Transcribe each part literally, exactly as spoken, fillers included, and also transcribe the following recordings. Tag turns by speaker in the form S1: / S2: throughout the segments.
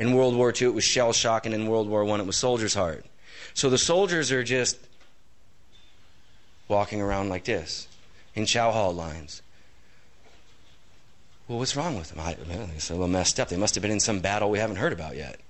S1: In World War Two, it was shell shock, and in World War One, it was soldier's heart. So the soldiers are just walking around like this, in chow hall lines. Well, what's wrong with them? I, well, it's a little messed up. They must have been in some battle we haven't heard about yet.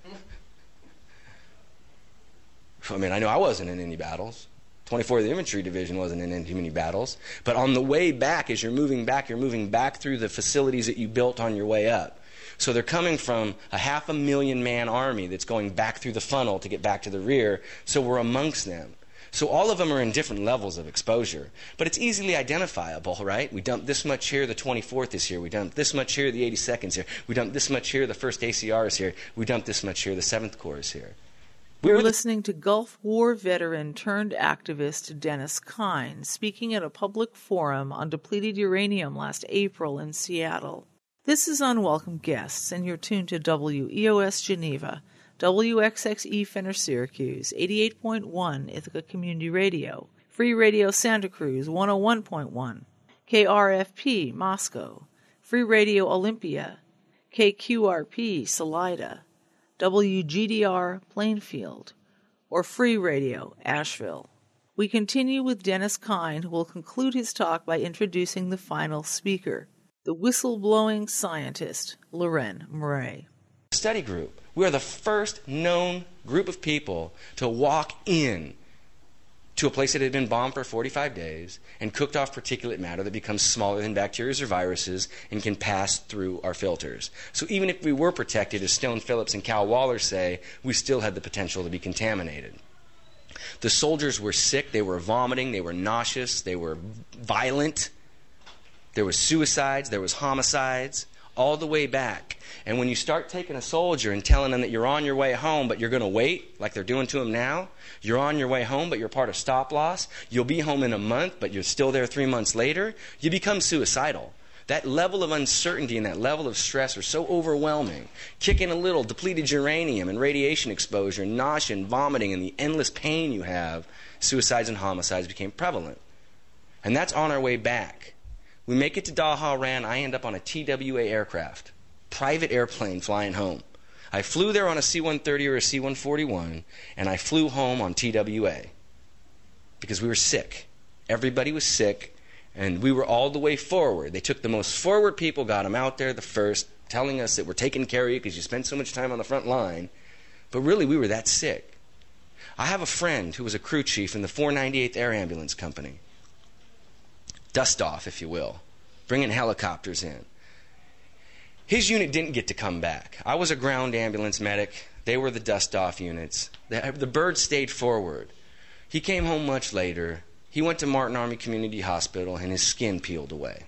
S1: I mean, I know I wasn't in any battles. twenty-fourth Infantry Division wasn't in any battles. But on the way back, as you're moving back, you're moving back through the facilities that you built on your way up. So they're coming from a half a million man army that's going back through the funnel to get back to the rear. So we're amongst them. So all of them are in different levels of exposure. But it's easily identifiable, right? We dumped this much here, the twenty-fourth is here. We dumped this much here, the eighty-second's here. We dumped this much here, the first A C R is here. We dumped this much here, the seventh Corps is here.
S2: We We're listening to Gulf War veteran turned activist Dennis Kine speaking at a public forum on depleted uranium last April in Seattle. This is Unwelcome Guests, and you're tuned to W E O S Geneva, W X X E Fenner Syracuse, eighty-eight point one Ithaca Community Radio, Free Radio Santa Cruz, one oh one point one, K R F P Moscow, Free Radio Olympia, K Q R P Salida, W G D R Plainfield, or Free Radio Asheville. We continue with Dennis Kine, who will conclude his talk by introducing the final speaker, the whistleblowing scientist, Loren Murray.
S1: Study group. We are the first known group of people to walk in to a place that had been bombed for forty-five days and cooked off particulate matter that becomes smaller than bacteria or viruses and can pass through our filters. So even if we were protected, as Stone Phillips and Cal Waller say, we still had the potential to be contaminated. The soldiers were sick, they were vomiting, they were nauseous, they were violent. There was suicides, there was homicides, all the way back. And when you start taking a soldier and telling them that you're on your way home, but you're going to wait, like they're doing to them now, you're on your way home, but you're part of stop loss, you'll be home in a month, but you're still there three months later, you become suicidal. That level of uncertainty and that level of stress are so overwhelming. Kick in a little depleted uranium and radiation exposure, and nausea and vomiting and the endless pain you have, suicides and homicides became prevalent. And that's on our way back. We make it to Dhahran, I end up on a T W A aircraft, private airplane flying home. I flew there on a C one thirty or a C one forty-one, and I flew home on T W A because we were sick. Everybody was sick, and we were all the way forward. They took the most forward people, got them out there the first, telling us that we're taking care of you because you spent so much time on the front line. But really, we were that sick. I have a friend who was a crew chief in the four ninety-eighth Air Ambulance Company. Dust off, if you will, bringing helicopters in. His unit didn't get to come back. I was a ground ambulance medic. They were the dust off units. The, the bird stayed forward. He came home much later. He went to Martin Army Community Hospital, and his skin peeled away.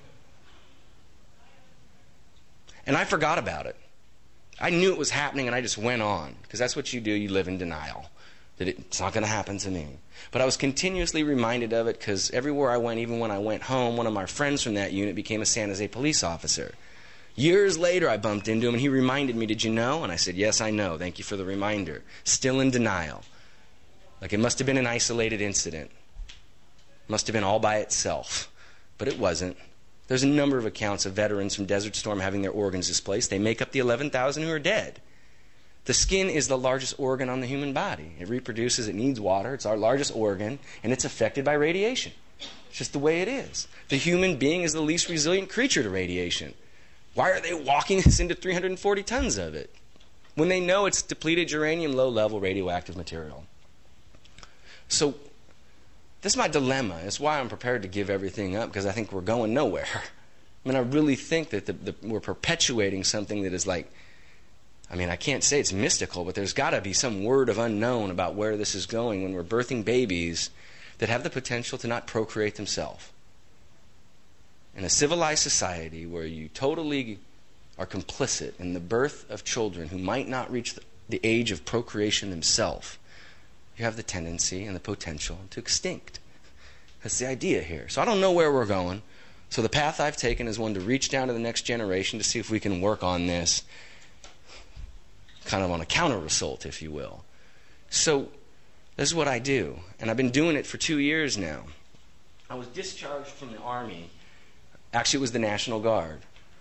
S1: And I forgot about it. I knew it was happening, and I just went on, because that's what you do. You live in denial, that it's not going to happen to me. But I was continuously reminded of it because everywhere I went, even when I went home, one of my friends from that unit became a San Jose police officer. Years later, I bumped into him, and he reminded me, did you know? And I said, yes, I know. Thank you for the reminder. Still in denial. Like it must have been an isolated incident. Must have been all by itself. But it wasn't. There's a number of accounts of veterans from Desert Storm having their organs displaced. They make up the eleven thousand who are dead. The skin is the largest organ on the human body. It reproduces, it needs water, it's our largest organ, and it's affected by radiation. It's just the way it is. The human being is the least resilient creature to radiation. Why are they walking us into three hundred forty tons of it when they know it's depleted uranium, low-level radioactive material? So this is my dilemma. It's why I'm prepared to give everything up, because I think we're going nowhere. I mean, I really think that the, the, we're perpetuating something that is like, I mean, I can't say it's mystical, but there's got to be some word of unknown about where this is going when we're birthing babies that have the potential to not procreate themselves. In a civilized society where you totally are complicit in the birth of children who might not reach the, the age of procreation themselves, you have the tendency and the potential to extinct. That's the idea here. So I don't know where we're going. So the path I've taken is one to reach down to the next generation to see if we can work on this kind of on a counter assault, if you will. So this is what I do, and I've been doing it for two years now. I was discharged from the Army. Actually, it was the National Guard.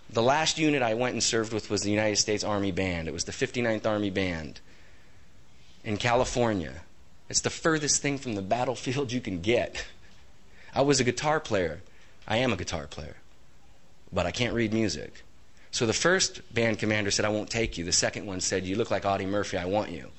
S1: The last unit I went and served with was the United States Army Band. It was the fifty-ninth Army Band in California. It's the furthest thing from the battlefield you can get. I was a guitar player. I am a guitar player. But I can't read music. So the first band commander said, I won't take you. The second one said, you look like Audie Murphy, I want you.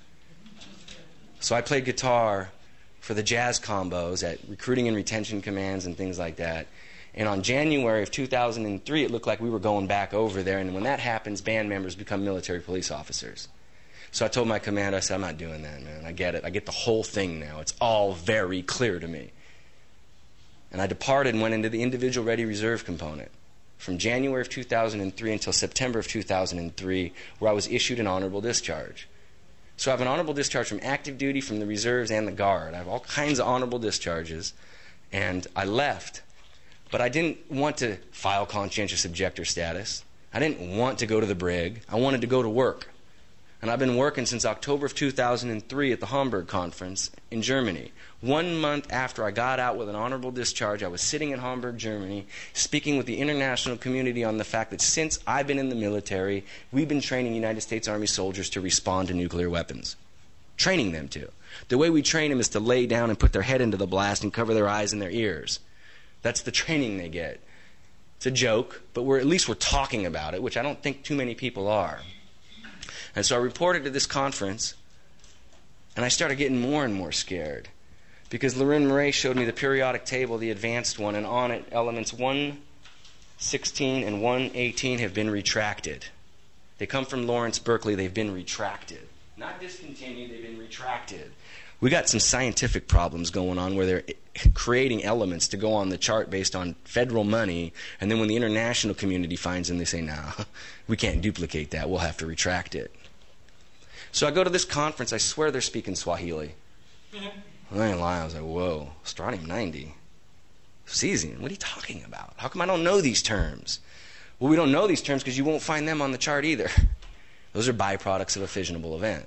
S1: So I played guitar for the jazz combos at recruiting and retention commands and things like that. And on January of two thousand three, it looked like we were going back over there. And when that happens, band members become military police officers. So I told my commander, I said, I'm not doing that, man. I get it. I get the whole thing now. It's all very clear to me. And I departed and went into the individual ready reserve component from January of two thousand three until September of two thousand three, where I was issued an honorable discharge. So I have an honorable discharge from active duty, from the reserves, and the Guard. I have all kinds of honorable discharges. And I left. But I didn't want to file conscientious objector status. I didn't want to go to the brig. I wanted to go to work. And I've been working since October of two thousand three at the Hamburg Conference in Germany. One month after I got out with an honorable discharge, I was sitting in Hamburg, Germany, speaking with the international community on the fact that since I've been in the military, we've been training United States Army soldiers to respond to nuclear weapons. Training them to. The way we train them is to lay down and put their head into the blast and cover their eyes and their ears. That's the training they get. It's a joke, but we're at least we're talking about it, which I don't think too many people are. And so I reported to this conference, and I started getting more and more scared, because Lorin Murray showed me the periodic table, the advanced one, and on it, elements one sixteen and one eighteen have been retracted. They come from Lawrence Berkeley. They've been retracted. Not discontinued, they've been retracted. We got some scientific problems going on where they're creating elements to go on the chart based on federal money, and then when the international community finds them, they say, nah, we can't duplicate that. We'll have to retract it. So I go to this conference. I swear they're speaking Swahili. I ain't lying. I was like, whoa, strontium ninety. Cesium, what are you talking about? How come I don't know these terms? Well, we don't know these terms because you won't find them on the chart either. Those are byproducts of a fissionable event.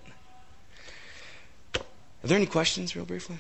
S1: Are there any questions, real briefly?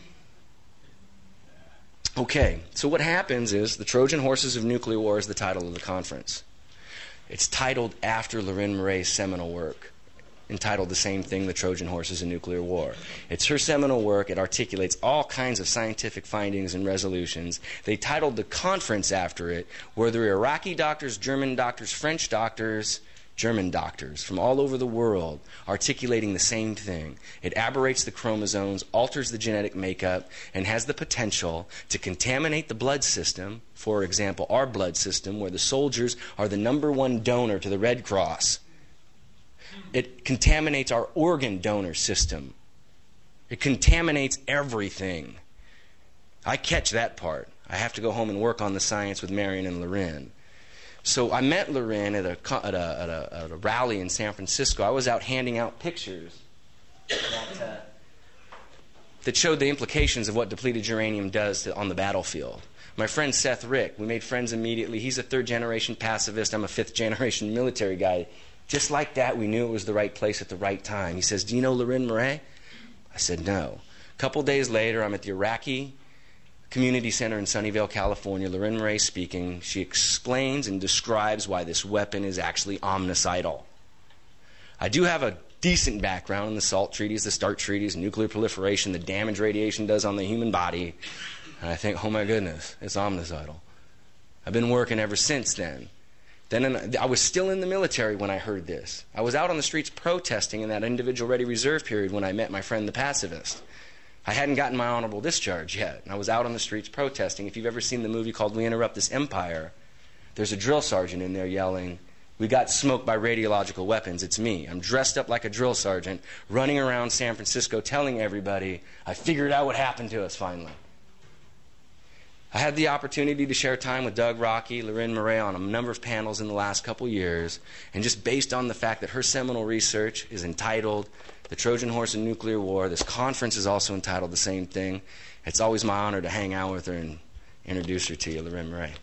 S1: Okay, so what happens is the Trojan Horses of Nuclear War is the title of the conference. It's titled after Lorin Murray's seminal work, entitled the same thing, The Trojan Horses of Nuclear War. It's her seminal work. It articulates all kinds of scientific findings and resolutions. They titled the conference after it, where there are Iraqi doctors, German doctors, French doctors, German doctors from all over the world articulating the same thing. It aberrates the chromosomes, alters the genetic makeup, and has the potential to contaminate the blood system, for example, our blood system, where the soldiers are the number one donor to the Red Cross. It contaminates our organ donor system. It contaminates everything. I catch that part. I have to go home and work on the science with Marion and Lorin. So I met Lorin at a, at, a, at, a, at a rally in San Francisco. I was out handing out pictures that, uh, that showed the implications of what depleted uranium does to, on the battlefield. My friend Seth Rick, we made friends immediately. He's a third-generation pacifist. I'm a fifth-generation military guy. Just like that, we knew it was the right place at the right time. He says, do you know Lorin Murray? I said, no. A couple days later, I'm at the Iraqi Community Center in Sunnyvale, California. Lorin Murray speaking. She explains and describes why this weapon is actually omnicidal. I do have a decent background in the SALT treaties, the START treaties, nuclear proliferation, the damage radiation does on the human body. And I think, oh my goodness, it's omnicidal. I've been working ever since then. Then in, I was still in the military when I heard this. I was out on the streets protesting in that individual ready reserve period when I met my friend the pacifist. I hadn't gotten my honorable discharge yet, and I was out on the streets protesting. If you've ever seen the movie called We Interrupt This Empire, there's a drill sergeant in there yelling, we got smoked by radiological weapons, it's me. I'm dressed up like a drill sergeant, running around San Francisco telling everybody, I figured out what happened to us finally. I had the opportunity to share time with Doug Rockey, Lorin Murray on a number of panels in the last couple years, and just based on the fact that her seminal research is entitled The Trojan Horse in Nuclear War, this conference is also entitled the same thing. It's always my honor to hang out with her and introduce her to you, Lorin Murray.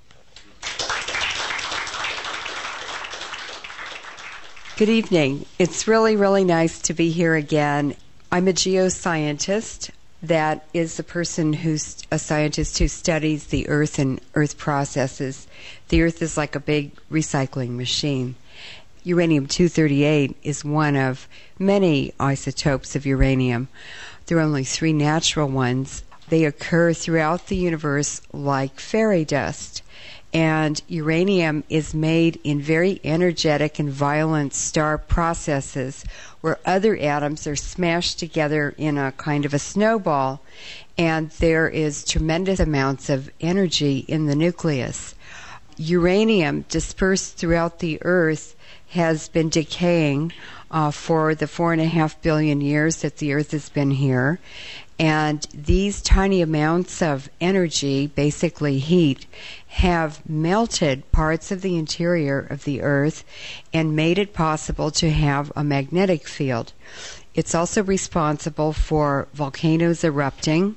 S3: Good evening. It's really, really nice to be here again. I'm a geoscientist. that is the person who's a scientist who studies the Earth and Earth processes. The Earth is like a big recycling machine. Uranium two thirty-eight is one of many isotopes of uranium. There are only three natural ones. They occur throughout the universe like fairy dust. And uranium is made in very energetic and violent star processes where other atoms are smashed together in a kind of a snowball, and there is tremendous amounts of energy in the nucleus. Uranium dispersed throughout the Earth has been decaying uh, for the four and a half billion years that the Earth has been here. And these tiny amounts of energy, basically heat, have melted parts of the interior of the Earth and made it possible to have a magnetic field. It's also responsible for volcanoes erupting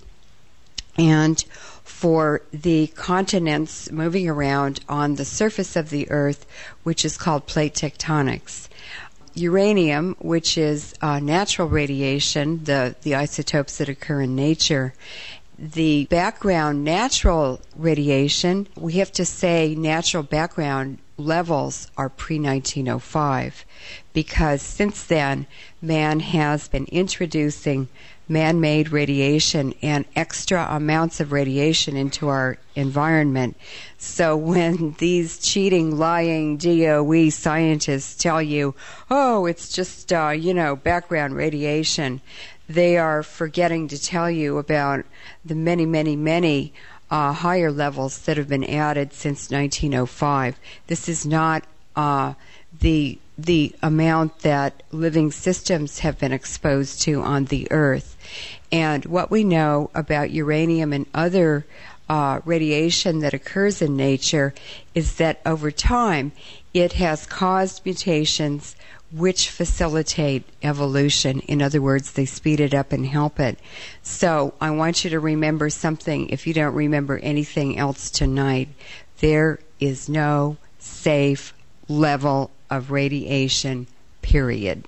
S3: and for the continents moving around on the surface of the Earth, which is called plate tectonics. Uranium, which is uh, natural radiation, the, the isotopes that occur in nature, the background natural radiation, we have to say natural background levels are pre nineteen oh five, because since then man has been introducing man-made radiation and extra amounts of radiation into our environment. So when these cheating, lying D O E scientists tell you, oh, it's just, uh, you know, background radiation, they are forgetting to tell you about the many, many, many uh, higher levels that have been added since nineteen oh five. This is not uh, the the amount that living systems have been exposed to on the Earth. And what we know about uranium and other uh, radiation that occurs in nature is that over time it has caused mutations which facilitate evolution. In other words, they speed it up and help it. So I want you to remember something. If you don't remember anything else tonight, there is no safe level of radiation, period.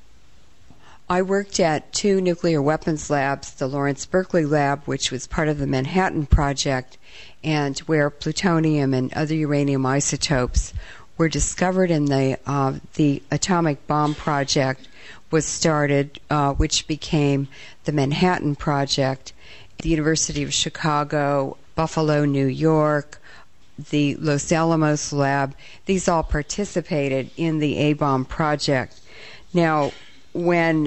S3: I worked at two nuclear weapons labs, the Lawrence Berkeley Lab, which was part of the Manhattan Project, and where plutonium and other uranium isotopes were discovered, and the uh, the atomic bomb project was started, uh, which became the Manhattan Project. The University of Chicago, Buffalo, New York, the Los Alamos Lab, these all participated in the A-bomb project. Now, when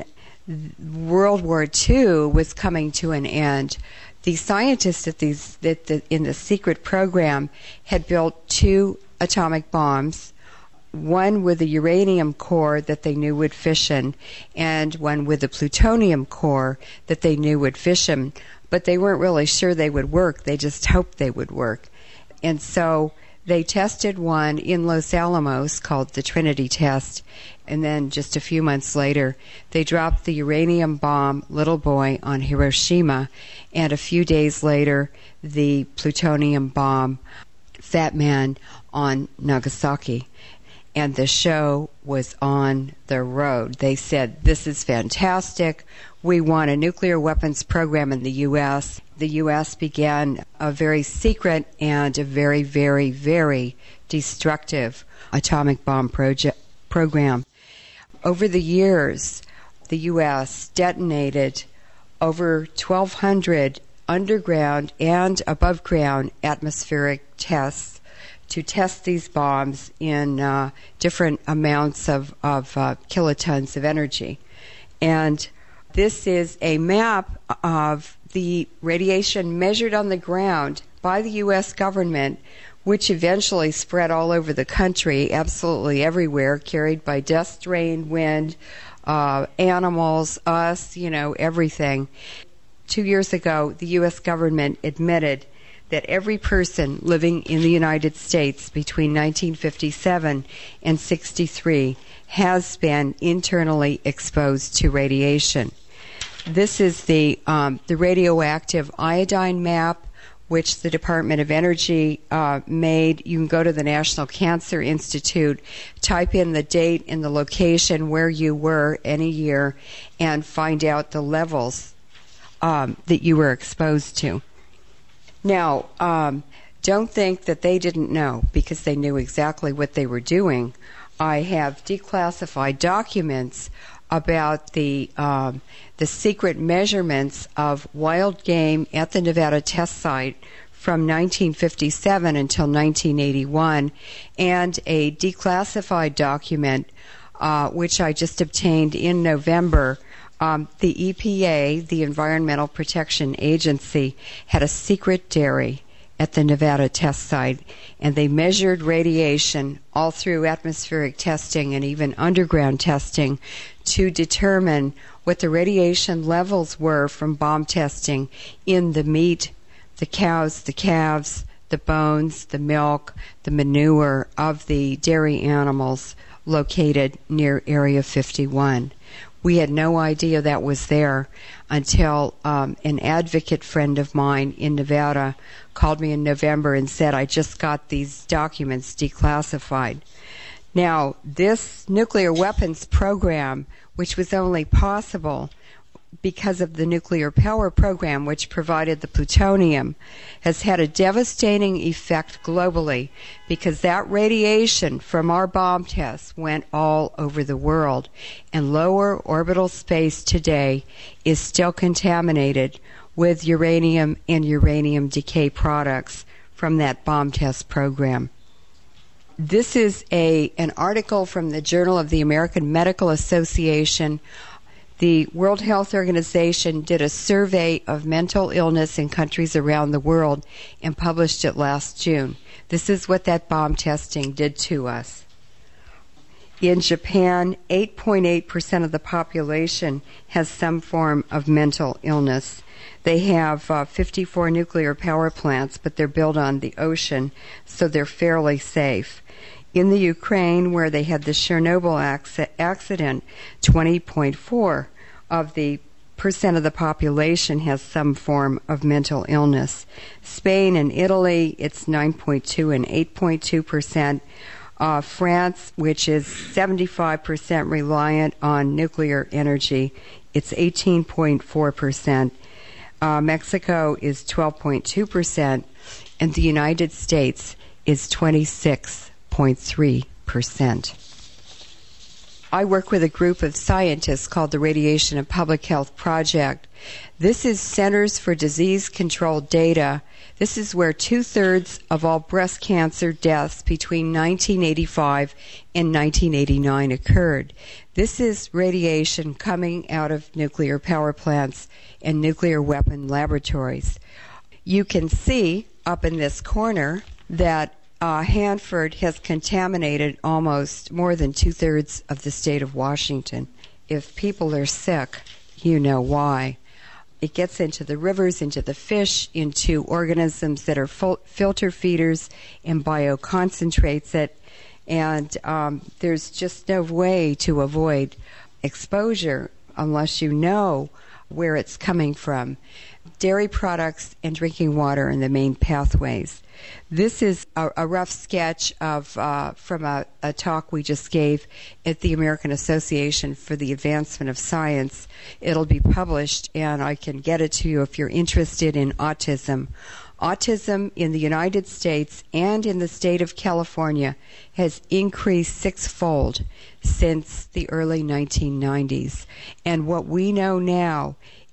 S3: World War Two was coming to an end, the scientists at these that the, in the secret program had built two atomic bombs, one with a uranium core that they knew would fission, and one with a plutonium core that they knew would fission, but they weren't really sure they would work. They just hoped they would work. And so they tested one in Los Alamos called the Trinity test, and then just a few months later they dropped the uranium bomb Little Boy on Hiroshima, and a few days later the plutonium bomb Fat Man on Nagasaki. And the show was on the road. They said, this is fantastic. We want a nuclear weapons program in the U S The U S began a very secret and a very, very, very destructive atomic bomb project program. Over the years, the U S detonated over twelve hundred underground and above ground atmospheric tests to test these bombs in uh, different amounts of, of uh, kilotons of energy. And this is a map of the radiation measured on the ground by the U S government, which eventually spread all over the country, absolutely everywhere, carried by dust, rain, wind, uh, animals, us, you know, everything. Two years ago, the U S government admitted that every person living in the United States between nineteen fifty-seven and sixty-three has been internally exposed to radiation. This is the um, the radioactive iodine map, which the Department of Energy uh, made. You can go to the National Cancer Institute, type in the date and the location where you were any year, and find out the levels um, that you were exposed to. Now, um, don't think that they didn't know, because they knew exactly what they were doing. I have declassified documents about the um, the secret measurements of wild game at the Nevada test site from nineteen fifty-seven until nineteen eighty-one, and a declassified document uh, which I just obtained in November. Um, the E P A, the Environmental Protection Agency, had a secret dairy at the Nevada test site, and they measured radiation all through atmospheric testing and even underground testing to determine what the radiation levels were from bomb testing in the meat, the cows, the calves, the bones, the milk, the manure of the dairy animals located near Area fifty-one. We had no idea that was there until um, an advocate friend of mine in Nevada called me in November and said, I just got these documents declassified. Now, this nuclear weapons program, which was only possible because of the nuclear power program, which provided the plutonium, has had a devastating effect globally, because that radiation from our bomb tests went all over the world, and lower orbital space today is still contaminated with uranium and uranium decay products from that bomb test program. This is a an article from the Journal of the American Medical Association. The World Health Organization did a survey of mental illness in countries around the world and published it last June. This is what that bomb testing did to us. In Japan, eight point eight percent of the population has some form of mental illness. They have uh, fifty-four nuclear power plants, but they're built on the ocean, so they're fairly safe. In the Ukraine, where they had the Chernobyl accident, twenty point four of the percent of the population has some form of mental illness. Spain and Italy, it's nine point two and eight point two percent. Uh, France, which is seventy-five percent reliant on nuclear energy, it's eighteen point four percent. Uh, Mexico is twelve point two percent, and the United States is twenty-six point three percent. I work with a group of scientists called the Radiation and Public Health Project. This is Centers for Disease Control data. This is where two-thirds of all breast cancer deaths between nineteen eighty-five and nineteen eighty-nine occurred. This is radiation coming out of nuclear power plants and nuclear weapon laboratories. You can see up in this corner that Uh, Hanford has contaminated almost more than two-thirds of the state of Washington. If people are sick, you know why. It gets into the rivers, into the fish, into organisms that are fil- filter feeders, and bioconcentrates it. And um, there's just no way to avoid exposure unless you know where it's coming from. Dairy products and drinking water are the main pathways. This is a, a rough sketch of uh, from a, a talk we just gave at the American Association for the Advancement of Science. It'll be published, and I can get it to you if you're interested in autism. Autism in the United States and in the state of California has increased sixfold since the early nineteen nineties. And what we know now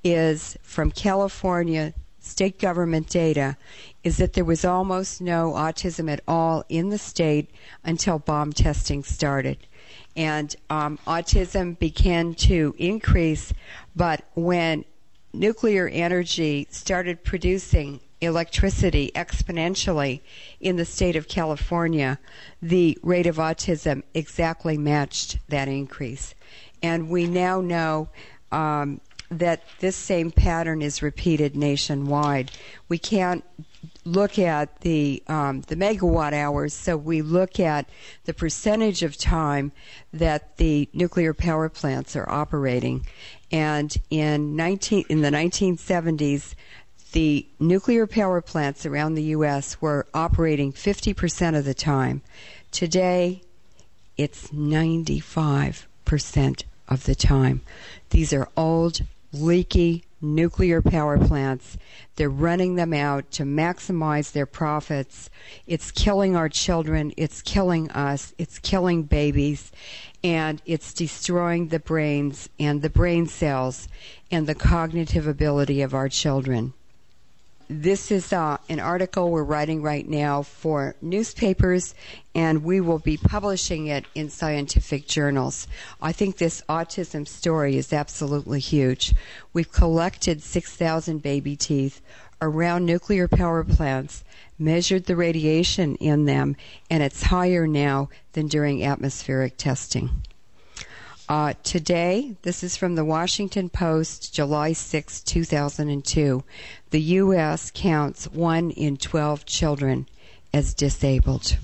S3: is from California state government data is that there was almost no autism at all in the state until bomb testing started. And um, autism began to increase, but when nuclear energy started producing electricity exponentially in the state of California, the rate of autism exactly matched that increase. And we now know um, that this same pattern is repeated nationwide. We can't look at the um, the megawatt hours, so we look at the percentage of time that the nuclear power plants are operating. And in nineteen in the nineteen seventies, the nuclear power plants around the U S were operating fifty percent of the time. Today, it's ninety-five percent of the time. These are old, leaky nuclear power plants. They're running them out to maximize their profits. It's killing our children. It's killing us. It's killing babies. And it's destroying the brains and the brain cells and the cognitive ability of our children. This is uh, an article we're writing right now for newspapers, and we will be publishing it in scientific journals. I think this autism story is absolutely huge. We've collected six thousand baby teeth around nuclear power plants, measured the radiation in them, and it's higher now than during atmospheric testing. Uh, today, this is from the Washington Post, July sixth, two thousand two. The U S counts one in twelve children as disabled.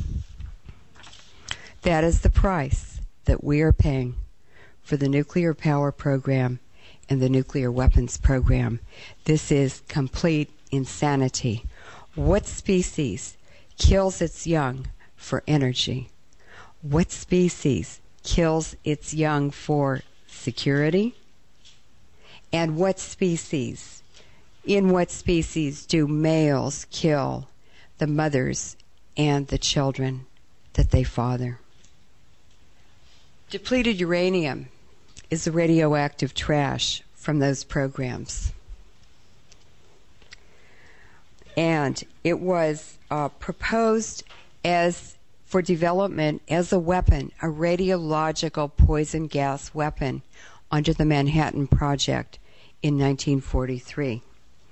S3: That is the price that we are paying for the nuclear power program and the nuclear weapons program. This is complete insanity. What species kills its young for energy? What species kills its young for security? And what species, in what species do males kill the mothers and the children that they father? Depleted uranium is the radioactive trash from those programs. And it was uh, proposed as for development as a weapon, a radiological poison gas weapon under the Manhattan Project in nineteen forty-three.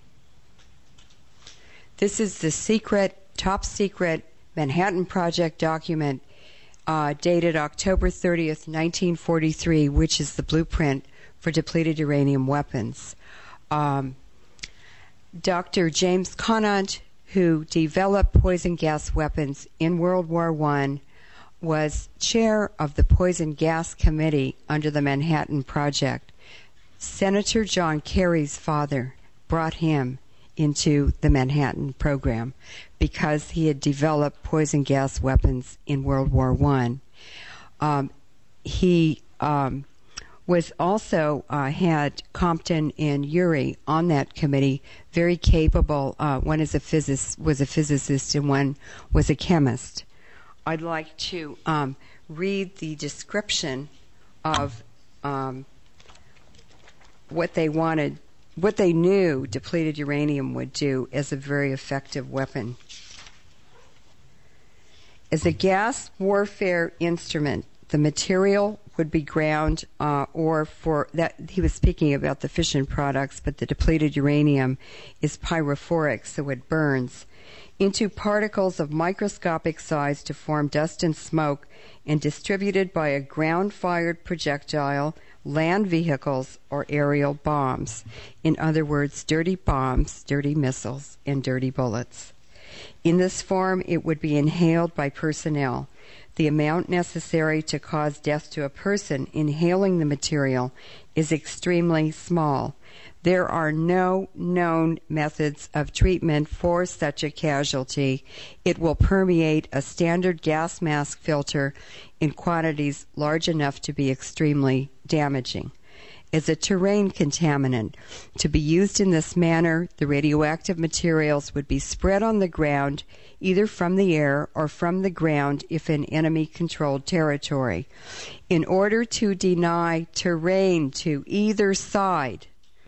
S3: This is the secret, top secret Manhattan Project document uh, dated October thirtieth, nineteen forty-three, which is the blueprint for depleted uranium weapons. Um, Doctor James Conant, who developed poison gas weapons in World War One, was chair of the Poison Gas Committee under the Manhattan Project. Senator John Kerry's father brought him into the Manhattan program because he had developed poison gas weapons in World War One. Um, he um, was also uh, had Compton and Urey on that committee, very capable. Uh, one is a physicist, was a physicist, and one was a chemist. I'd like to um, read the description of um, what they wanted, what they knew depleted uranium would do as a very effective weapon. As a gas warfare instrument, the material would be ground, uh, or for that, he was speaking about the fission products, but the depleted uranium is pyrophoric, so it burns, into particles of microscopic size to form dust and smoke, and distributed by a ground-fired projectile, land vehicles, or aerial bombs. In other words, dirty bombs, dirty missiles, and dirty bullets. In this form, it would be inhaled by personnel. The amount necessary to cause death to a person inhaling the material is extremely small. There are no known methods of treatment for such a casualty. It will permeate a standard gas mask filter in quantities large enough to be extremely damaging. As a terrain contaminant, to be used in this manner, the radioactive materials would be spread on the ground, either from the air or from the ground if in enemy-controlled territory. In order to deny terrain to either side,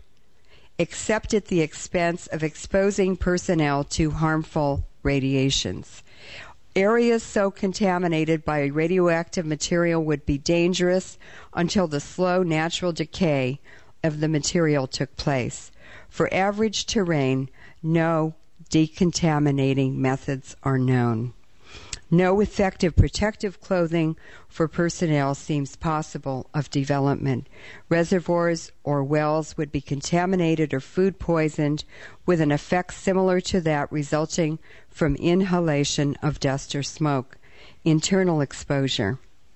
S3: except at the expense of exposing personnel to harmful radiations. Areas so contaminated by radioactive material would be dangerous until the slow natural decay of the material took place. For average terrain, no decontaminating methods are known. No effective protective clothing for personnel seems possible of development. Reservoirs or wells would be contaminated or food poisoned, with an effect similar to that resulting from inhalation of dust or smoke. Internal exposure.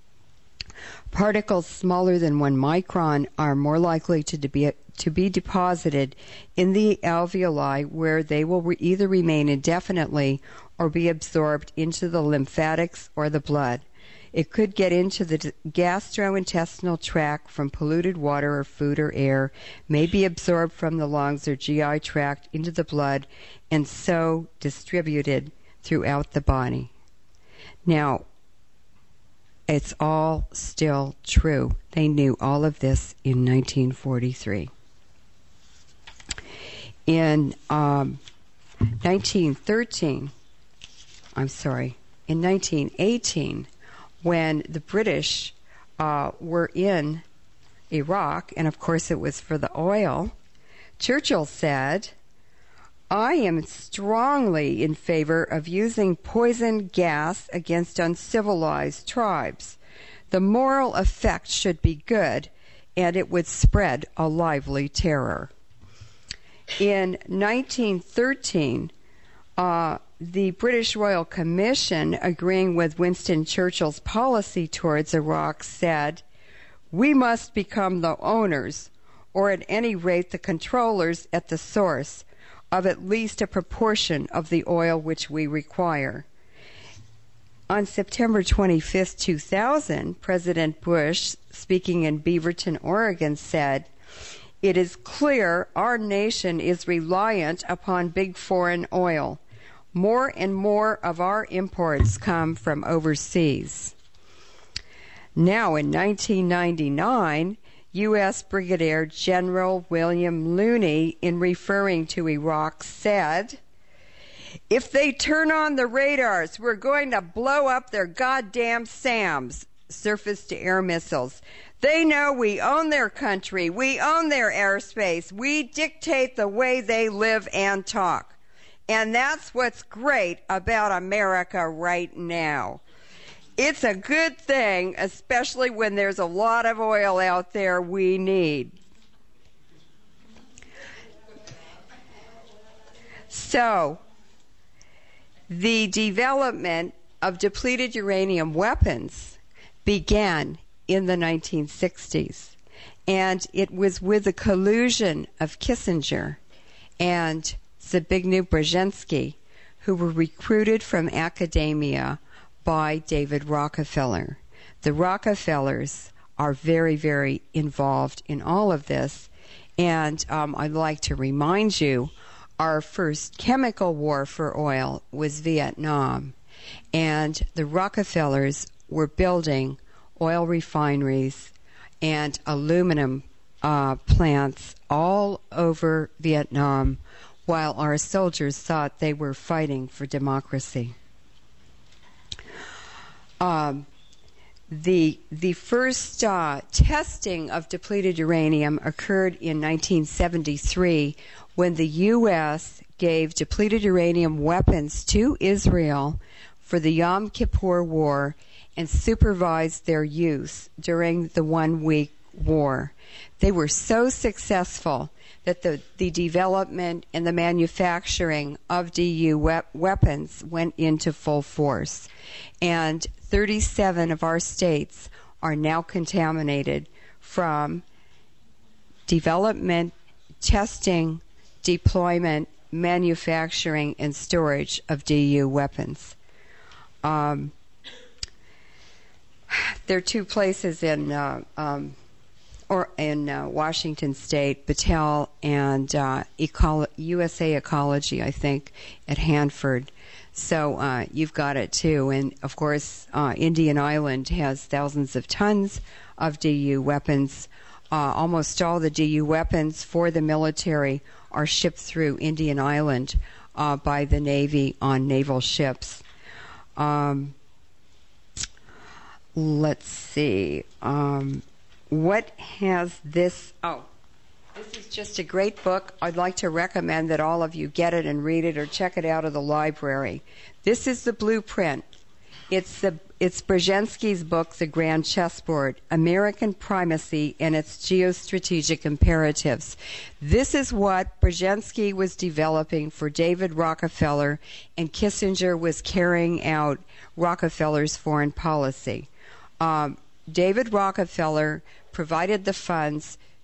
S3: Particles smaller than one micron are more likely to be, to be deposited in the alveoli, where they will re- either remain indefinitely or be absorbed into the lymphatics or the blood. It could get into the gastrointestinal tract from polluted water or food or air, may be absorbed from the lungs or G I tract into the blood, and so distributed throughout the body. Now, it's all still true. They knew all of this in nineteen forty-three. In um, nineteen thirteen, I'm sorry, in nineteen eighteen, when the British uh, were in Iraq, and of course it was for the oil, Churchill said, I am strongly in favor of using poison gas against uncivilized tribes. The moral effect should be good, and it would spread a lively terror. In nineteen thirteen, uh, the British Royal Commission, agreeing with Winston Churchill's policy towards Iraq, said, we must become the owners, or at any rate the controllers at the source, of at least a proportion of the oil which we require. On September twenty-fifth, two thousand, President Bush, speaking in Beaverton, Oregon, said, it is clear our nation is reliant upon big foreign oil. More and more of our imports come from overseas. Now, in nineteen ninety-nine, U S Brigadier General William Looney, in referring to Iraq, said, if they turn on the radars, we're going to blow up their goddamn SAMs, surface-to-air missiles. They know we own their country. We own their airspace. We dictate the way they live and talk. And that's what's great about America right now. It's a good thing, especially when there's a lot of oil out there we need. So, the development of depleted uranium weapons began in the nineteen sixties. And it was with the collusion of Kissinger and Zbigniew Brzezinski, who were recruited from academia by David Rockefeller. The Rockefellers are very, very involved in all of this. And um, I'd like to remind you, our first chemical war for oil was Vietnam. And the Rockefellers were building oil refineries and aluminum uh, plants all over Vietnam, while our soldiers thought they were fighting for democracy. Um, the the first uh, testing of depleted uranium occurred in nineteen seventy-three, when the U S gave depleted uranium weapons to Israel for the Yom Kippur War and supervised their use during the one-week war. They were so successful that the, the development and the manufacturing of D U we- weapons went into full force. And thirty-seven of our states are now contaminated from development, testing, deployment, manufacturing, and storage of D U weapons. Um, there are two places in uh, um, or in uh, Washington State, Battelle and uh, Ecolo- U S A Ecology, I think, at Hanford. So uh, you've got it too. And of course, uh, Indian Island has thousands of tons of D U weapons. Uh, almost all the D U weapons for the military are shipped through Indian Island uh, by the Navy on naval ships. Um, let's see. Um, what has this... Oh, this is just a great book. I'd like to recommend that all of you get it and read it or check it out of the library. This is the blueprint. It's the it's Brzezinski's book, The Grand Chessboard, American Primacy and Its Geostrategic Imperatives. This is what Brzezinski was developing for David Rockefeller, and Kissinger was carrying out Rockefeller's foreign policy. Um, David Rockefeller provided the funds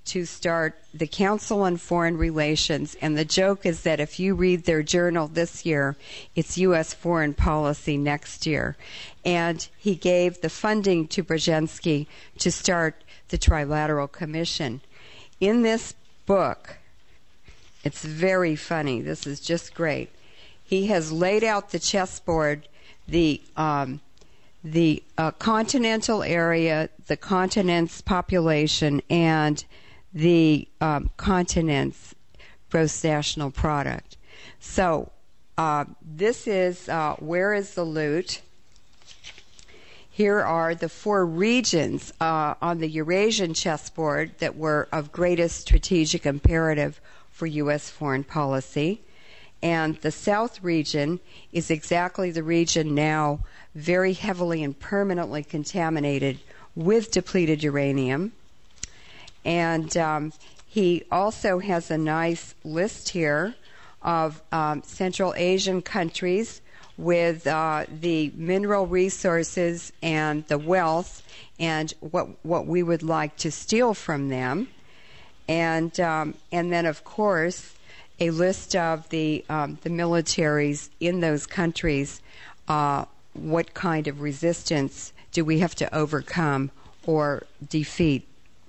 S3: to start the Council on Foreign Relations, and the joke is that if you read their journal this year, it's U S foreign policy next year. And he gave the funding to Brzezinski to start the Trilateral Commission. In this book, it's very funny, this is just great, he has laid out the chessboard, the um, the uh, continental area, the continent's population, and the um, continent's gross national product. So uh, this is uh, where is the loot? Here are the four regions uh, on the Eurasian chessboard that were of greatest strategic imperative for U S foreign policy. And the South region is exactly the region now very heavily and permanently contaminated with depleted uranium. And um, he also has a nice list here of um, Central Asian countries with uh, the mineral resources and the wealth and what what we would like to steal from them. And um, and then, of course, a list of the um, the militaries in those countries. Uh, what kind of resistance do we have to overcome or defeat?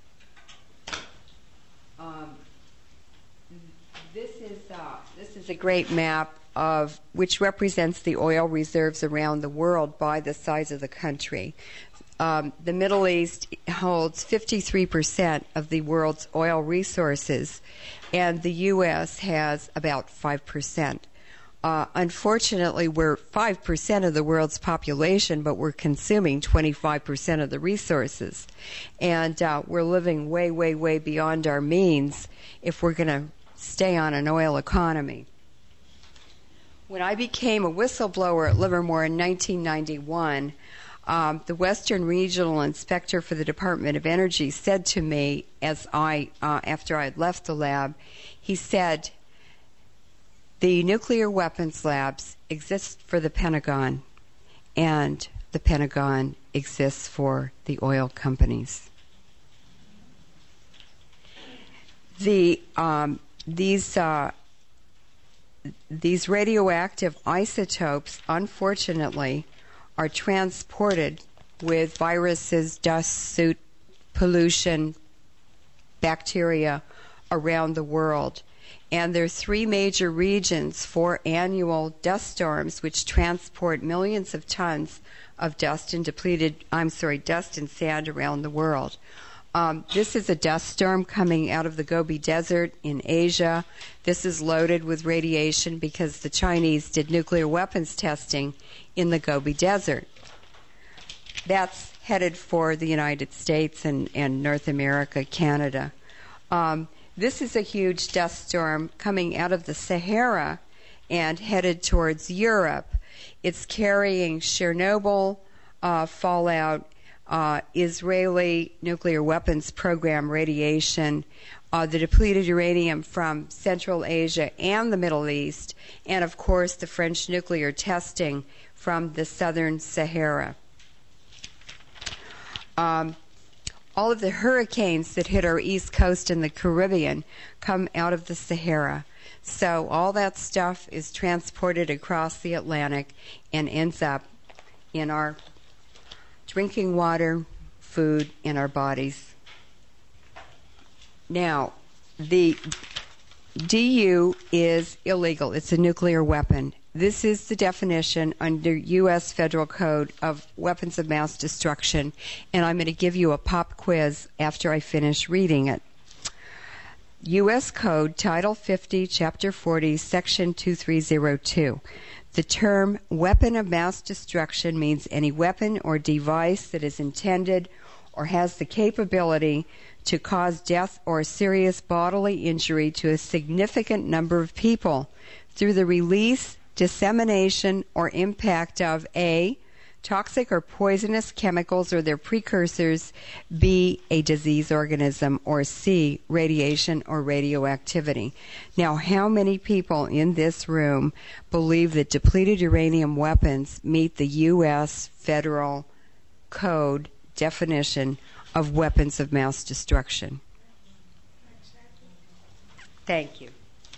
S3: Um, this is uh, this is a great map of which represents the oil reserves around the world by the size of the country. Um, the Middle East holds fifty-three percent of the world's oil resources, and the U S has about five percent. Uh, unfortunately, we're five percent of the world's population, but we're consuming twenty-five percent of the resources. And uh, we're living way, way, way beyond our means if we're going to stay on an oil economy. When I became a whistleblower at Livermore in nineteen ninety-one, um, the Western Regional Inspector for the Department of Energy said to me, as I, uh, after I had left the lab, he said, the nuclear weapons labs exist for the Pentagon, and the Pentagon exists for the oil companies. The um, these uh, these radioactive isotopes, unfortunately, are transported with viruses, dust, soot, pollution, bacteria around the world. And there are three major regions for annual dust storms which transport millions of tons of dust and depleted, I'm sorry, dust and sand around the world. Um, this is a dust storm coming out of the Gobi Desert in Asia. This is loaded with radiation because the Chinese did nuclear weapons testing in the Gobi Desert. That's headed for the United States and, and North America, Canada. Um, this is a huge dust storm coming out of the Sahara and headed towards Europe. It's carrying Chernobyl uh, fallout, Uh, Israeli nuclear weapons program radiation, uh, the depleted uranium from Central Asia and the Middle East, and of course the French nuclear testing from the southern Sahara. Um, all of the hurricanes that hit our east coast and the Caribbean come out of the Sahara. So all that stuff is transported across the Atlantic and ends up in our drinking water, food, in our bodies. Now, the D U is illegal. It's a nuclear weapon. This is the definition under U S Federal Code of weapons of mass destruction, and I'm going to give you a pop quiz after I finish reading it. U S Code, Title fifty, Chapter forty, Section two three zero two. The term weapon of mass destruction means any weapon or device that is intended or has the capability to cause death or serious bodily injury to a significant number of people through the release, dissemination, or impact of A, toxic or poisonous chemicals or their precursors, B, a disease organism, or C, radiation or radioactivity. Now, how many people in this room believe that depleted uranium weapons meet the U S Federal Code definition of weapons of mass destruction? Thank you.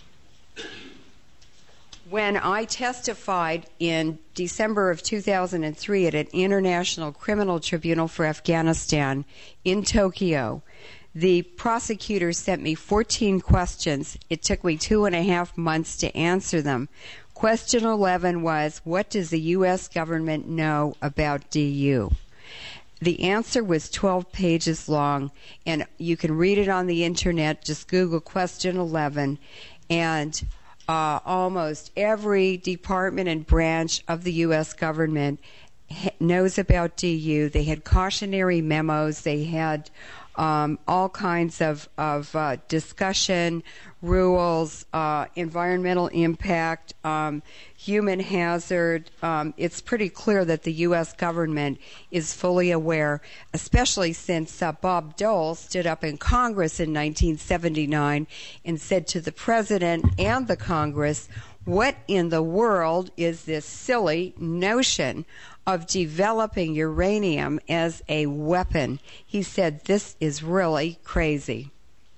S3: When I testified in December of two thousand three at an International Criminal Tribunal for Afghanistan in Tokyo, the prosecutor sent me fourteen questions. It took me two and a half months to answer them. Question eleven was, what does the U S government know about D U? The answer was twelve pages long, and you can read it on the internet. Just Google question eleven, and uh, almost every department and branch of the U S government ha- knows about D U. They had cautionary memos. They had um, all kinds of, of uh, discussion, rules, uh, environmental impact, um, human hazard. Um, it's pretty clear that the U S government is fully aware, especially since uh, Bob Dole stood up in Congress in nineteen seventy-nine and said to the President and the Congress, what in the world is this silly notion of developing uranium as a weapon? He said, this is really crazy.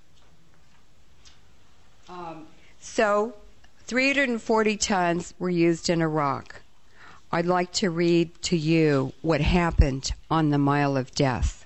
S3: Um, so, three hundred forty tons were used in Iraq. I'd like to read to you what happened on the Mile of Death.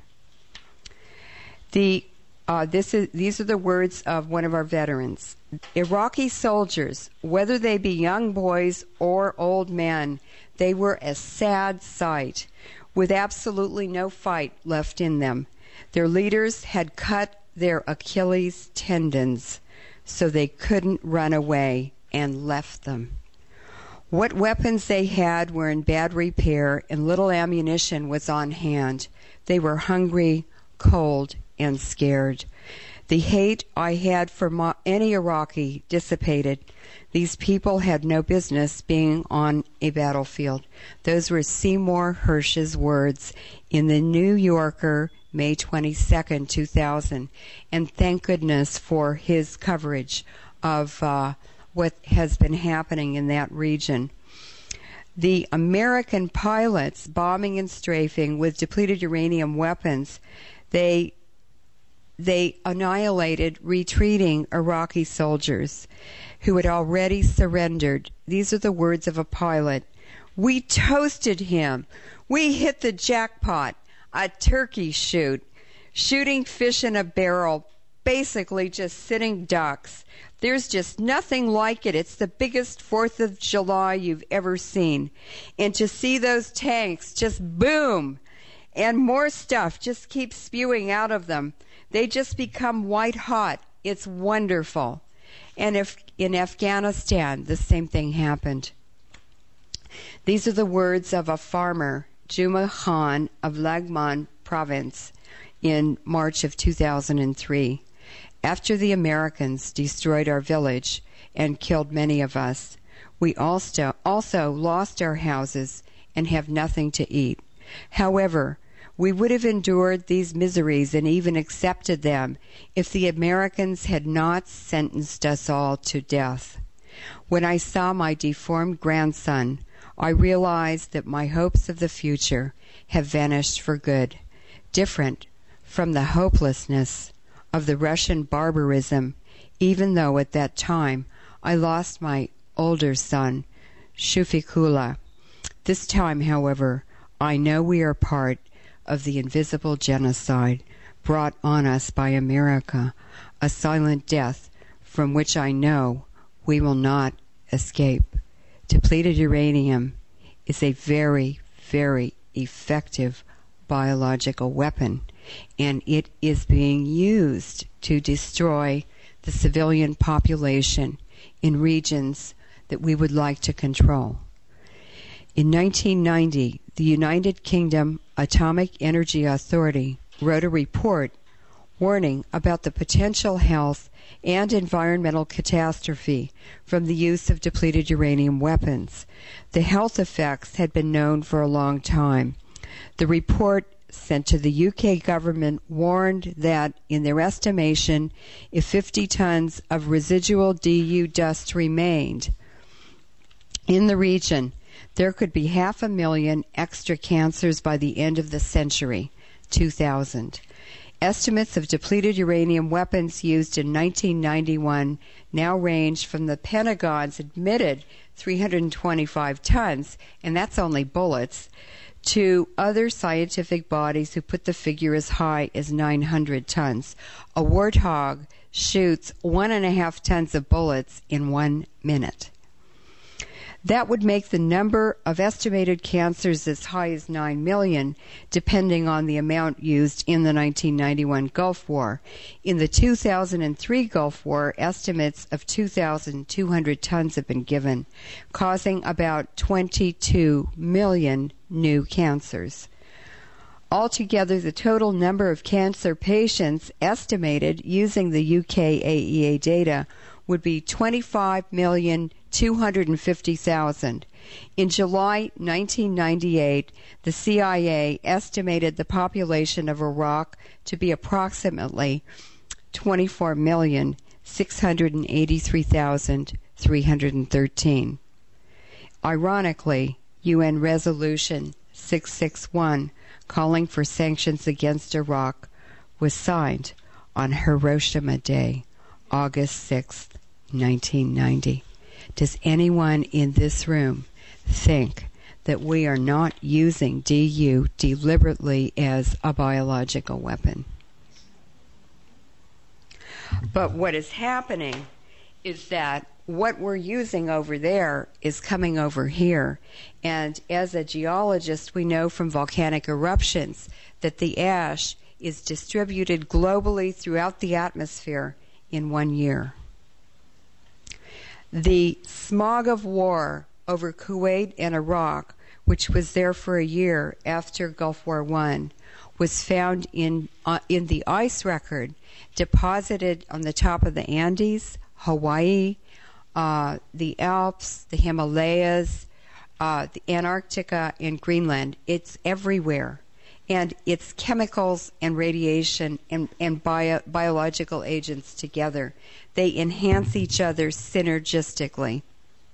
S3: The, uh, this is, these are the words of one of our veterans. Iraqi soldiers, whether they be young boys or old men, they were a sad sight, with absolutely no fight left in them. Their leaders had cut their Achilles tendons, so they couldn't run away, and left them. What weapons they had were in bad repair, and little ammunition was on hand. They were hungry, cold, and scared. The hate I had for mo- any Iraqi dissipated. These people had no business being on a battlefield. Those were Seymour Hersh's words in the New Yorker, May twenty-second, two thousand. And thank goodness for his coverage of uh, what has been happening in that region. The American pilots bombing and strafing with depleted uranium weapons, they they annihilated retreating Iraqi soldiers who had already surrendered. These are the words of a pilot. We toasted him. We hit the jackpot. A turkey shoot. Shooting fish in a barrel. Basically just sitting ducks. There's just nothing like it. It's the biggest Fourth of July you've ever seen. And to see those tanks just boom, and more stuff just keeps spewing out of them. They just become white hot. It's wonderful. And if in Afghanistan, the same thing happened. These are the words of a farmer, Juma Khan of Laghman province, in March of two thousand three. After the Americans destroyed our village and killed many of us, we also, also lost our houses and have nothing to eat. However, we would have endured these miseries and even accepted them if the Americans had not sentenced us all to death. When I saw my deformed grandson, I realized that my hopes of the future have vanished for good, different from the hopelessness of the Russian barbarism, even though at that time I lost my older son, Shufikula. This time, however, I know we are part of the invisible genocide brought on us by America, a silent death from which I know we will not escape. Depleted uranium is a very, very effective biological weapon, and it is being used to destroy the civilian population in regions that we would like to control. In nineteen ninety, the United Kingdom Atomic Energy Authority wrote a report warning about the potential health and environmental catastrophe from the use of depleted uranium weapons. The health effects had been known for a long time. The report sent to the U K government warned that, in their estimation, if fifty tons of residual D U dust remained in the region, there could be half a million extra cancers by the end of the century, two thousand. Estimates of depleted uranium weapons used in nineteen ninety-one now range from the Pentagon's admitted three hundred twenty-five tons, and that's only bullets, to other scientific bodies who put the figure as high as nine hundred tons. A warthog shoots one and a half tons of bullets in one minute. That would make the number of estimated cancers as high as nine million, depending on the amount used in the nineteen ninety-one Gulf War. In the two thousand three Gulf War, estimates of two thousand two hundred tons have been given, causing about twenty-two million new cancers. Altogether, the total number of cancer patients estimated using the U K A E A data would be twenty-five million two hundred fifty thousand. In July nineteen ninety-eight, the C I A estimated the population of Iraq to be approximately twenty-four million six hundred eighty-three thousand three hundred thirteen. Ironically, U N Resolution six sixty-one, calling for sanctions against Iraq, was signed on Hiroshima Day, August sixth, nineteen ninety. Does anyone in this room think that we are not using D U deliberately as a biological weapon? But what is happening is that what we're using over there is coming over here. And as a geologist, we know from volcanic eruptions that the ash is distributed globally throughout the atmosphere in one year. The smog of war over Kuwait and Iraq, which was there for a year after Gulf War One, was found in uh, in the ice record deposited on the top of the Andes, Hawaii, uh, the Alps, the Himalayas, uh, the Antarctica, and Greenland. It's everywhere. And it's chemicals and radiation and, and bio, biological agents together. They enhance each other synergistically.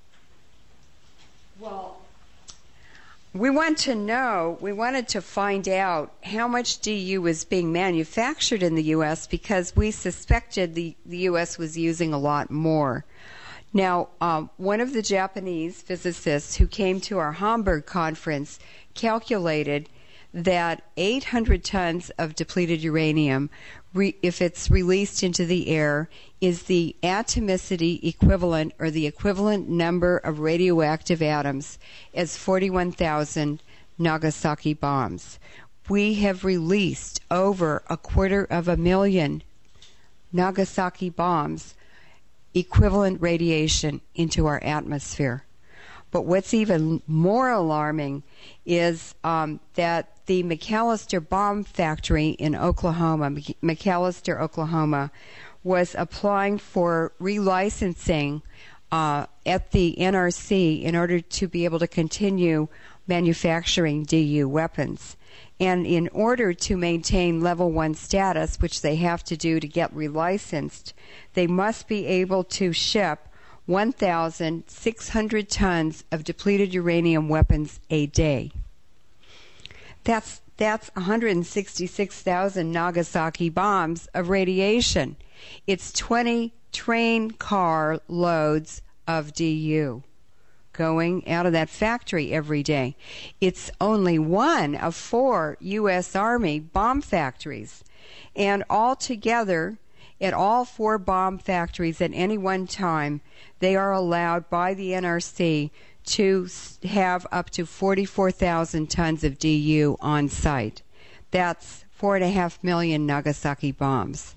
S3: Well, we want to know, we wanted to find out how much D U was being manufactured in the U S because we suspected the, the U S was using a lot more. Now, um, one of the Japanese physicists who came to our Hamburg conference calculated that eight hundred tons of depleted uranium, re- if it's released into the air, is the atomicity equivalent, or the equivalent number of radioactive atoms, as forty-one thousand Nagasaki bombs. We have released over a quarter of a million Nagasaki bombs, equivalent radiation, into our atmosphere. But what's even more alarming is um, that the McAllister Bomb Factory in Oklahoma, McAllister, Oklahoma, was applying for relicensing uh, at the N R C in order to be able to continue manufacturing D U weapons. And in order to maintain level one status, which they have to do to get relicensed, they must be able to ship one thousand six hundred tons of depleted uranium weapons a day. That's that's one hundred sixty-six thousand Nagasaki bombs of radiation. It's twenty train car loads of D U going out of that factory every day. It's only one of four U S Army bomb factories. And altogether, at all four bomb factories at any one time, they are allowed by the N R C to have up to forty-four thousand tons of D U on site. That's four and a half million Nagasaki bombs.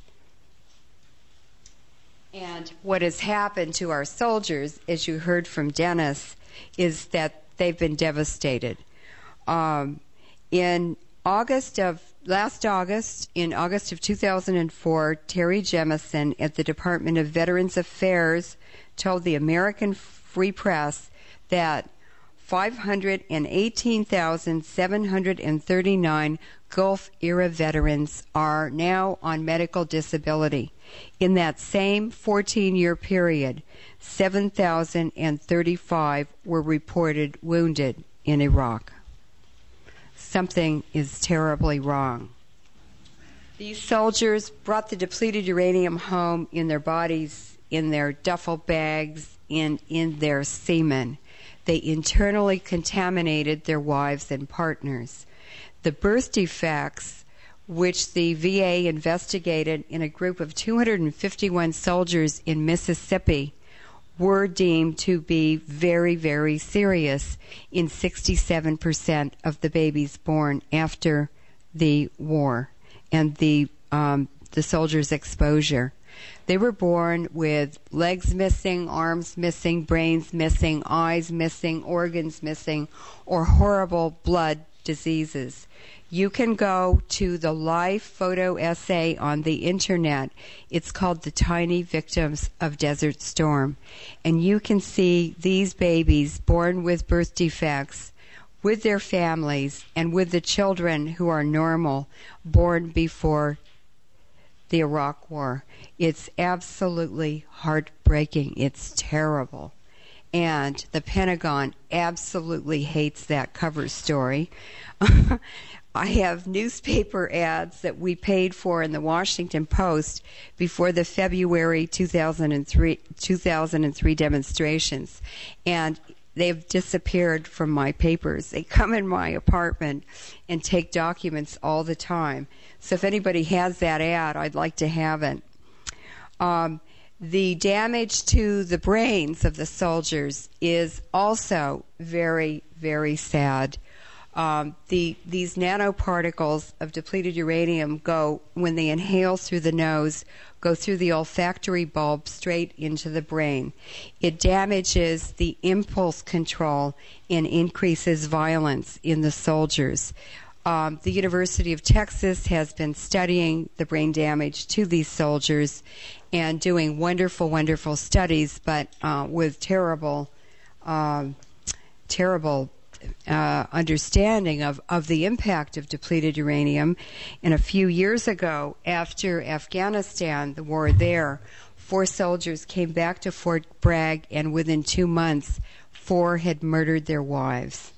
S3: And what has happened to our soldiers, as you heard from Dennis, is that they've been devastated. Um, in August of last August, in August of two thousand four, Terry Jemison at the Department of Veterans Affairs told the American Free Press that five hundred eighteen thousand seven hundred thirty-nine Gulf-era veterans are now on medical disability. In that same fourteen-year period, seven thousand thirty-five were reported wounded in Iraq. Something is terribly wrong. These soldiers brought the depleted uranium home in their bodies, in their duffel bags, and in their semen. They internally contaminated their wives and partners. The birth defects, which the V A investigated in a group of two hundred fifty-one soldiers in Mississippi, were deemed to be very, very serious in sixty-seven percent of the babies born after the war and the um, the soldiers' exposure. They were born with legs missing, arms missing, brains missing, eyes missing, organs missing, or horrible blood diseases. You can go to the live photo essay on the internet. It's called The Tiny Victims of Desert Storm. And you can see these babies born with birth defects, with their families, and with the children who are normal, born before the Iraq War. It's absolutely heartbreaking. It's terrible. And the Pentagon absolutely hates that cover story. I have newspaper ads that we paid for in the Washington Post before the February two thousand three, two thousand three demonstrations, and they've disappeared from my papers. They come in my apartment and take documents all the time. So if anybody has that ad, I'd like to have it. Um, the damage to the brains of the soldiers is also very, very sad. Um, the, these nanoparticles of depleted uranium go, when they inhale through the nose, go through the olfactory bulb straight into the brain. It damages the impulse control and increases violence in the soldiers. Um, the University of Texas has been studying the brain damage to these soldiers and doing wonderful, wonderful studies, but uh, with terrible, um, terrible Uh, understanding of, of the impact of depleted uranium. And a few years ago, after Afghanistan, the war there, four soldiers came back to Fort Bragg, and within two months, four had murdered their wives.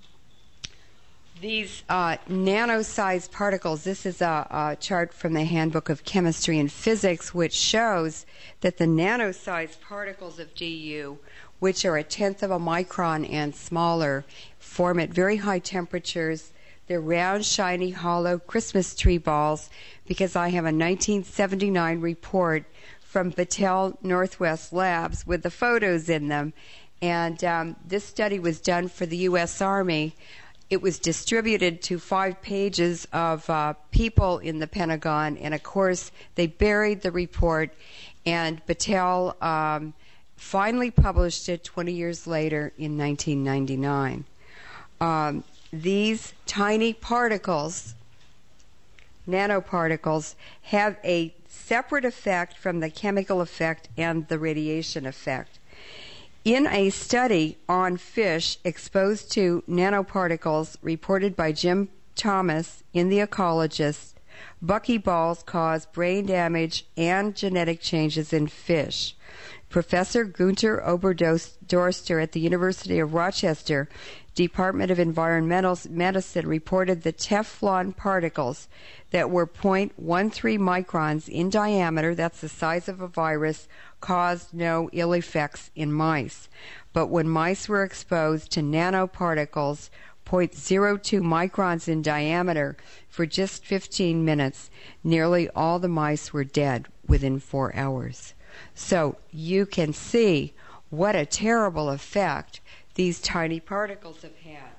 S3: These uh, nano-sized particles, this is a, a chart from the Handbook of Chemistry and Physics, which shows that the nano-sized particles of D U, which are a tenth of a micron and smaller, form at very high temperatures. They're round, shiny, hollow Christmas tree balls, because I have a nineteen seventy-nine report from Battelle Northwest Labs with the photos in them. And um, this study was done for the U S Army. It was distributed to five pages of uh, people in the Pentagon, and of course they buried the report, and Battelle um, finally published it twenty years later in nineteen ninety-nine. Um, these tiny particles, nanoparticles, have a separate effect from the chemical effect and the radiation effect. In a study on fish exposed to nanoparticles reported by Jim Thomas in The Ecologist, buckyballs cause brain damage and genetic changes in fish. Professor Gunter Oberdorster at the University of Rochester, Department of Environmental Medicine, reported that Teflon particles that were zero point one three microns in diameter, that's the size of a virus, caused no ill effects in mice. But when mice were exposed to nanoparticles zero point zero two microns in diameter for just fifteen minutes, nearly all the mice were dead within four hours. So you can see what a terrible effect these tiny particles have had.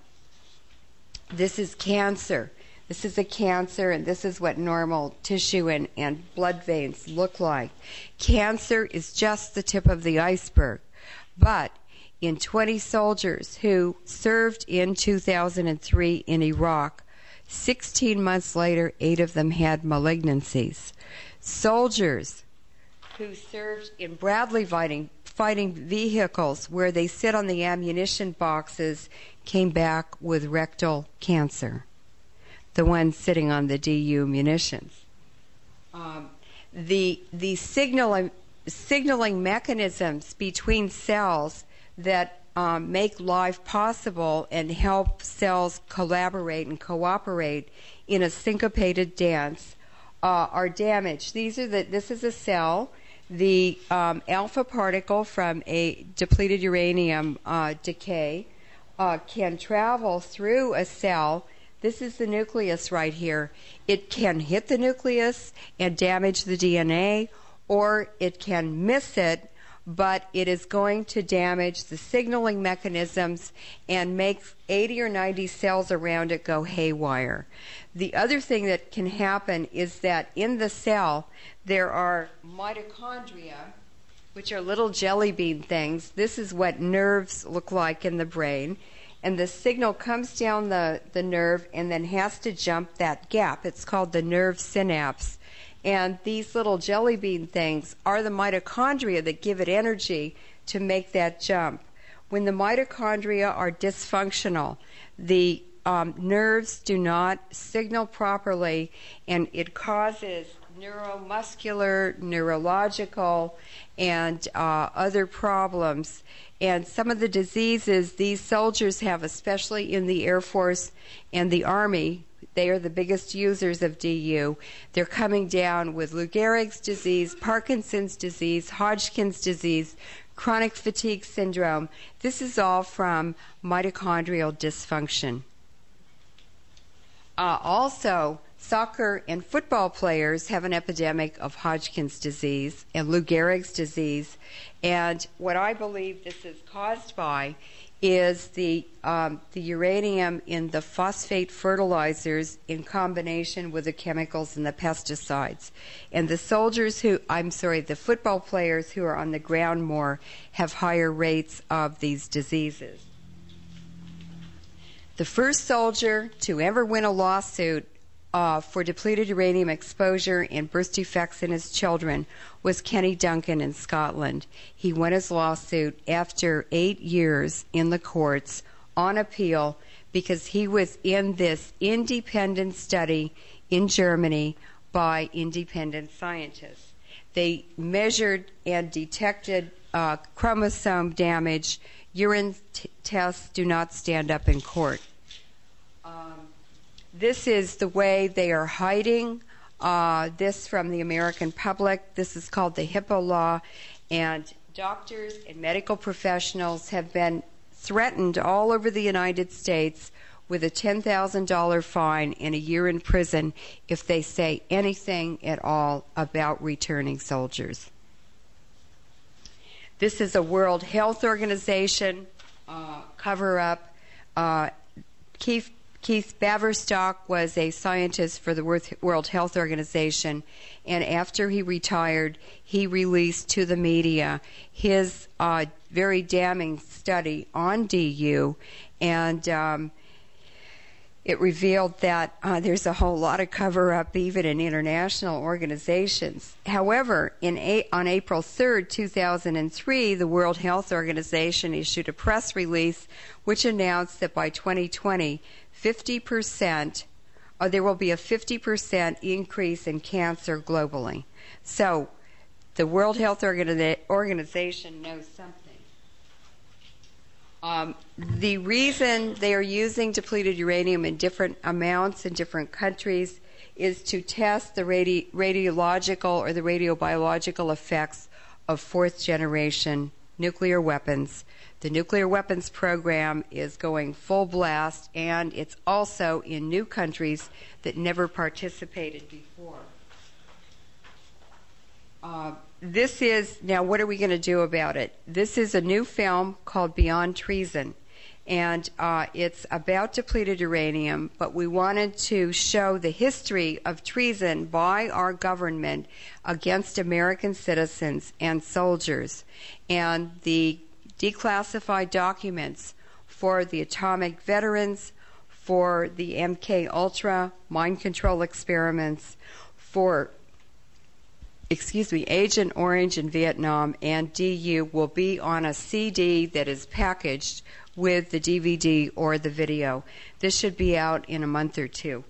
S3: This is cancer. This is a cancer, and this is what normal tissue and, and blood veins look like. Cancer is just the tip of the iceberg. But in twenty soldiers who served in two thousand three in Iraq, sixteen months later, eight of them had malignancies. Soldiers who served in Bradley fighting, fighting vehicles where they sit on the ammunition boxes came back with rectal cancer, the ones sitting on the D U munitions. Um, the the signaling, signaling mechanisms between cells that um, make life possible and help cells collaborate and cooperate in a syncopated dance uh, are damaged. These are the. This is a cell. The um, alpha particle from a depleted uranium uh, decay uh, can travel through a cell. This is the nucleus right here. It can hit the nucleus and damage the D N A, or it can miss it, but it is going to damage the signaling mechanisms and make eighty or ninety cells around it go haywire. The other thing that can happen is that in the cell there are mitochondria, which are little jelly bean things. This is what nerves look like in the brain. And the signal comes down the, the nerve and then has to jump that gap. It's called the nerve synapse. And these little jelly bean things are the mitochondria that give it energy to make that jump. When the mitochondria are dysfunctional, the um, nerves do not signal properly, and it causes neuromuscular, neurological, and uh, other problems. And some of the diseases these soldiers have, especially in the Air Force and the Army, they are the biggest users of D U. They're coming down with Lou Gehrig's disease, Parkinson's disease, Hodgkin's disease, chronic fatigue syndrome. This is all from mitochondrial dysfunction. Uh, also, soccer and football players have an epidemic of Hodgkin's disease and Lou Gehrig's disease. And what I believe this is caused by is the um, the uranium in the phosphate fertilizers in combination with the chemicals and the pesticides. And the soldiers who, I'm sorry, the football players who are on the ground more have higher rates of these diseases. The first soldier to ever win a lawsuit Uh, for depleted uranium exposure and birth defects in his children was Kenny Duncan in Scotland. He won his lawsuit after eight years in the courts on appeal because he was in this independent study in Germany by independent scientists. They measured and detected uh, chromosome damage. Urine t- tests do not stand up in court. Um, This is the way they are hiding uh, this from the American public. This is called the HIPAA law, and doctors and medical professionals have been threatened all over the United States with a ten thousand dollars fine and a year in prison if they say anything at all about returning soldiers. This is a World Health Organization uh, cover-up. Uh, Keith Keith Baverstock was a scientist for the World Health Organization, and after he retired, he released to the media his uh, very damning study on D U, and um, it revealed that uh, there's a whole lot of cover-up even in international organizations. However, in a- on April third, two thousand three, the World Health Organization issued a press release which announced that by twenty twenty, fifty percent, or there will be a fifty percent increase in cancer globally. So the World Health Organi- Organization knows something. Um, the reason they are using depleted uranium in different amounts in different countries is to test the radi- radiological or the radiobiological effects of fourth generation nuclear weapons. The nuclear weapons program is going full blast, and it's also in new countries that never participated before. Uh, this is, now what are we going to do about it? This is a new film called Beyond Treason, and uh, it's about depleted uranium, but we wanted to show the history of treason by our government against American citizens and soldiers, and the declassified documents for the atomic veterans, for the M K Ultra mind control experiments, for, excuse me, Agent Orange in Vietnam, and D U will be on a C D that is packaged with the D V D or the video. This should be out in a month or two.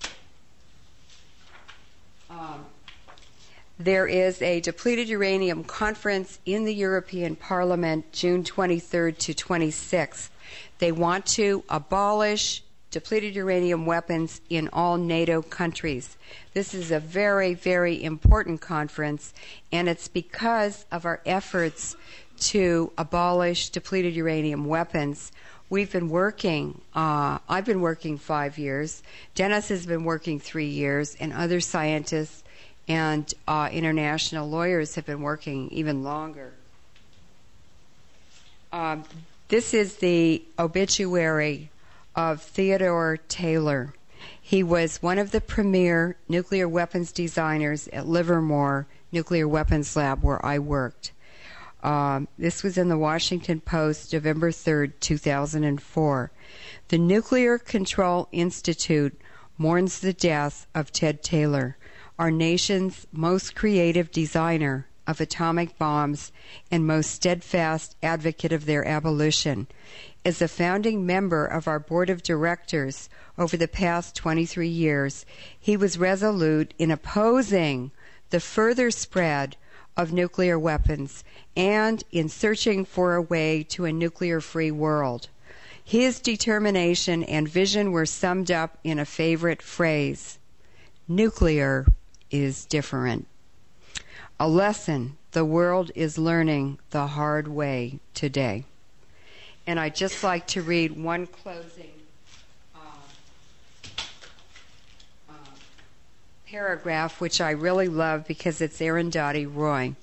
S3: Um, There is a depleted uranium conference in the European Parliament June twenty-third to twenty-sixth. They want to abolish depleted uranium weapons in all NATO countries. This is a very, very important conference, and it's because of our efforts to abolish depleted uranium weapons. We've been working, uh, I've been working five years, Dennis has been working three years, and other scientists and uh, international lawyers have been working even longer. Um, this is the obituary of Theodore Taylor. He was one of the premier nuclear weapons designers at Livermore Nuclear Weapons Lab, where I worked. Um, this was in the Washington Post, November third, two thousand four. The Nuclear Control Institute mourns the death of Ted Taylor, our nation's most creative designer of atomic bombs and most steadfast advocate of their abolition. As a founding member of our board of directors over the past twenty-three years, he was resolute in opposing the further spread of nuclear weapons and in searching for a way to a nuclear-free world. His determination and vision were summed up in a favorite phrase: nuclear is different. A lesson the world is learning the hard way today. And I'd just like to read one closing uh, uh, paragraph, which I really love because it's Arundhati Roy.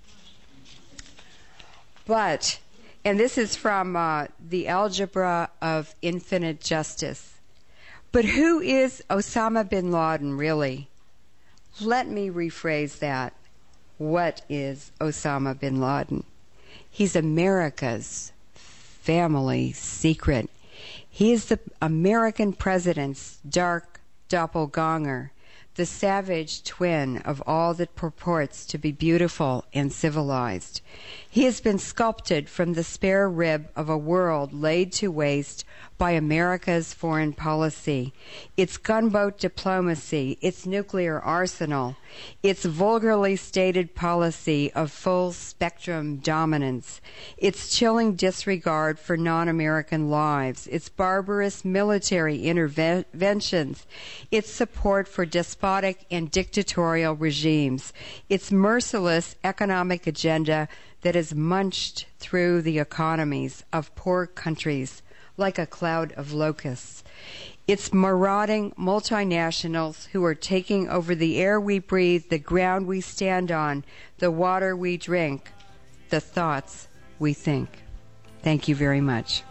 S3: But, and this is from uh, The Algebra of Infinite Justice. But who is Osama bin Laden, really? Let me rephrase that. What is Osama bin Laden? He's America's family secret. He is the American president's dark doppelganger, the savage twin of all that purports to be beautiful and civilized. He has been sculpted from the spare rib of a world laid to waste by America's foreign policy, its gunboat diplomacy, its nuclear arsenal, its vulgarly stated policy of full-spectrum dominance, its chilling disregard for non-American lives, its barbarous military interventions, its support for despotic and dictatorial regimes, its merciless economic agenda that has munched through the economies of poor countries like a cloud of locusts. It's marauding multinationals who are taking over the air we breathe, the ground we stand on, the water we drink, the thoughts we think. Thank you very much.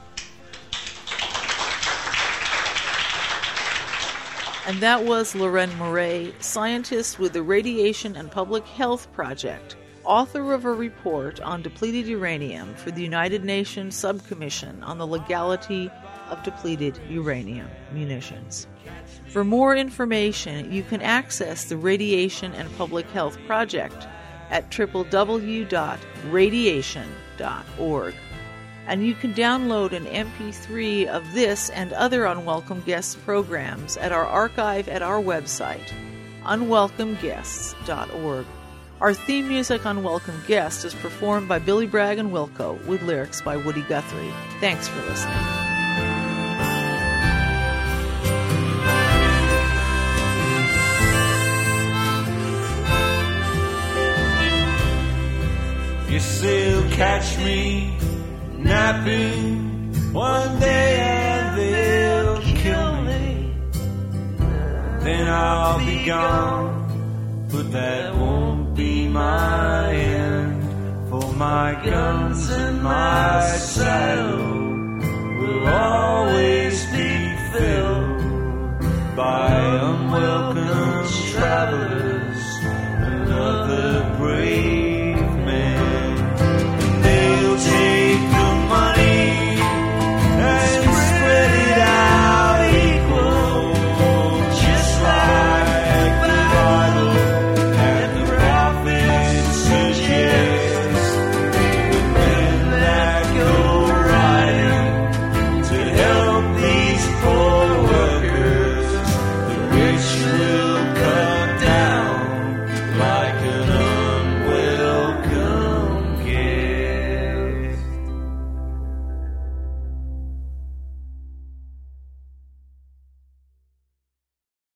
S2: And that was Loren Murray, scientist with the Radiation and Public Health Project, author of a report on depleted uranium for the United Nations Subcommission on the Legality of Depleted Uranium Munitions. For more information, you can access the Radiation and Public Health Project at w w w dot radiation dot org. And you can download an M P three of this and other Unwelcome Guests programs at our archive at our website, unwelcome guests dot org. Our theme music, Unwelcome Guest, is performed by Billy Bragg and Wilco with lyrics by Woody Guthrie. Thanks for listening.
S4: You still catch me napping one day and they'll kill me. Then I'll be gone, but that won't be my end. For my guns and my saddle will always be filled by unwelcome travelers and other brave men. And they'll take the money and spread it out equal, just like the Bible and the prophets suggest. The men that go riding to help these poor